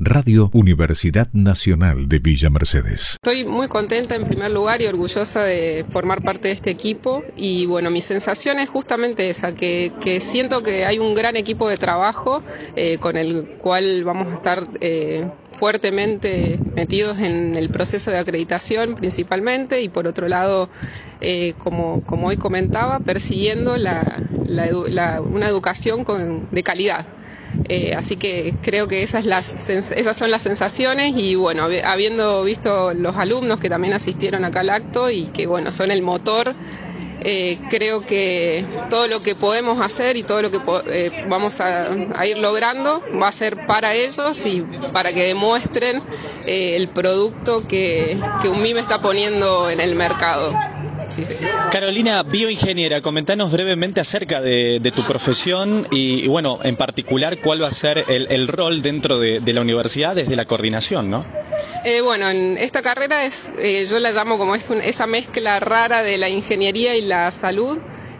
Radio Universidad Nacional de Villa Mercedes. Estoy muy contenta en primer lugar y orgullosa de formar parte de este equipo y bueno, mi sensación es justamente esa, que siento que hay un gran equipo de trabajo con el cual vamos a estar fuertemente metidos en el proceso de acreditación principalmente y por otro lado, como hoy comentaba, persiguiendo una educación de calidad. Así que creo que esas son las sensaciones y bueno, habiendo visto los alumnos que también asistieron acá al acto y que bueno, son el motor, creo que todo lo que podemos hacer y todo lo que vamos a ir logrando va a ser para ellos y para que demuestren el producto que UNMIME está poniendo en el mercado. Sí. Carolina, bioingeniera, comentanos brevemente acerca de tu profesión y bueno, en particular, cuál va a ser el rol dentro de la universidad desde la coordinación, ¿no? Bueno, en esta carrera yo la llamo como esa mezcla rara de la ingeniería y la salud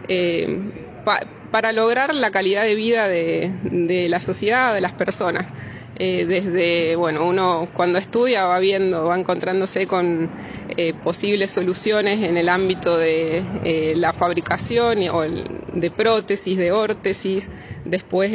para lograr la calidad de vida de la sociedad, de las personas. Desde, bueno, uno cuando estudia va encontrándose con posibles soluciones en el ámbito de la fabricación de prótesis, de órtesis, después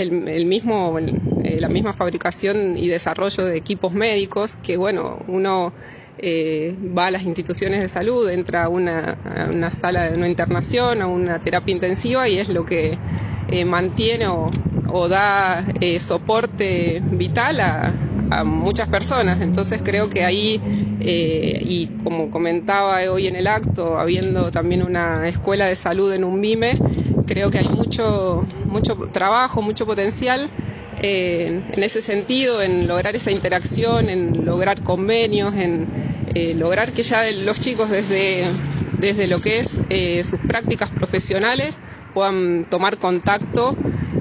la misma fabricación y desarrollo de equipos médicos, que bueno, uno va a las instituciones de salud, entra a una sala de una internación, a una terapia intensiva y es lo que mantiene o da soporte vital a muchas personas. Entonces creo que ahí, y como comentaba hoy en el acto, habiendo también una escuela de salud en UNMIME, creo que hay mucho trabajo, mucho potencial en ese sentido, en lograr esa interacción, en lograr convenios, en lograr que ya los chicos desde lo que es sus prácticas profesionales puedan tomar contacto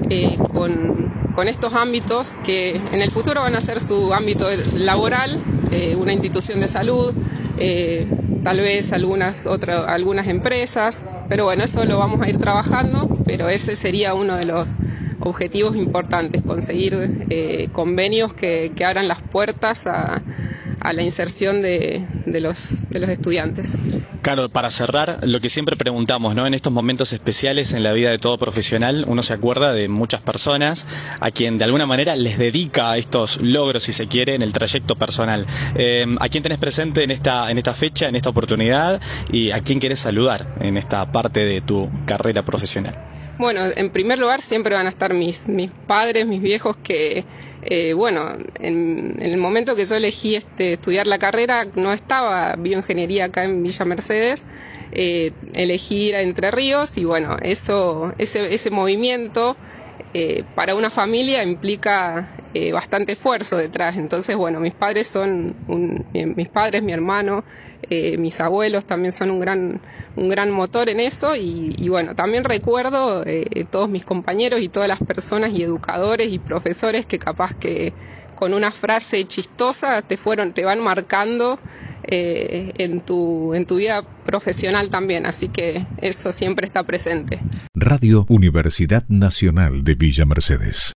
con estos ámbitos que en el futuro van a ser su ámbito laboral, una institución de salud, tal vez algunas empresas, pero bueno, eso lo vamos a ir trabajando, pero ese sería uno de los objetivos importantes, conseguir convenios que abran las puertas a la inserción de los estudiantes. Claro, para cerrar, lo que siempre preguntamos, ¿no? En estos momentos especiales en la vida de todo profesional, uno se acuerda de muchas personas a quien de alguna manera les dedica estos logros, si se quiere, en el trayecto personal. ¿A quién tenés presente en esta fecha, en esta oportunidad, y a quién querés saludar en esta parte de tu carrera profesional? Bueno, en primer lugar siempre van a estar mis padres, mis viejos, que bueno, en el momento que yo elegí estudiar la carrera no estaba bioingeniería acá en Villa Mercedes, elegí ir a Entre Ríos y bueno, ese movimiento para una familia implica bastante esfuerzo detrás. Entonces bueno, mis padres, mi hermano, mis abuelos también son un gran motor en eso y bueno, también recuerdo todos mis compañeros y todas las personas y educadores y profesores que capaz que con una frase chistosa te van marcando en tu vida profesional también, así que eso siempre está presente. Radio Universidad Nacional de Villa Mercedes.